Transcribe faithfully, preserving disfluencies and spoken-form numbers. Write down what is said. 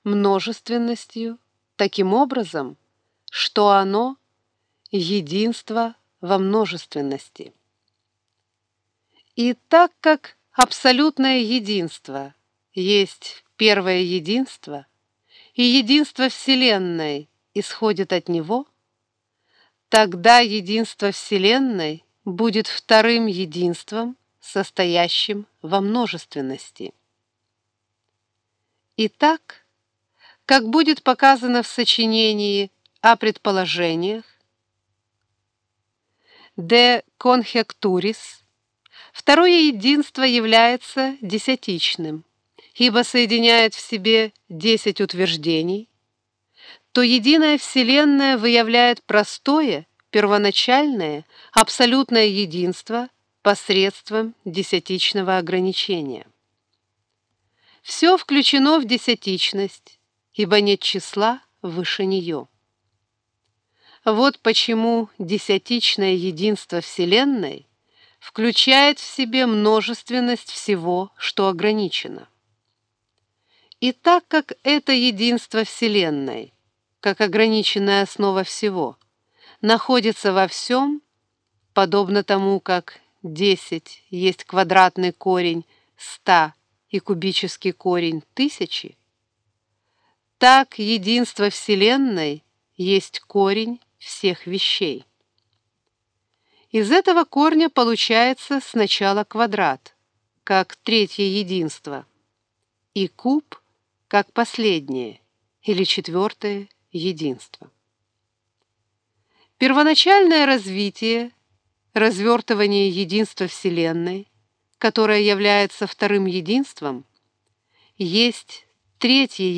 множественностью таким образом, что оно — единство во множественности. И так как абсолютное единство есть первое единство, и единство Вселенной исходит от него, тогда единство Вселенной будет вторым единством, состоящим во множественности. Итак, как будет показано в сочинении о предположениях «De conjecturis», второе единство является десятичным, ибо соединяет в себе десять утверждений, то единая Вселенная выявляет простое, первоначальное, абсолютное единство посредством десятичного ограничения. Все включено в десятичность, ибо нет числа выше нее. Вот почему десятичное единство Вселенной включает в себе множественность всего, что ограничено. И так как это единство Вселенной, как ограниченная основа всего, находится во всем, подобно тому, как десять есть квадратный корень ста и кубический корень тысячи, так единство Вселенной есть корень всех вещей. Из этого корня получается сначала квадрат, как третье единство, и куб, как последнее или четвертое единство. Первоначальное развитие, развертывание единства Вселенной, которое является вторым единством, есть третье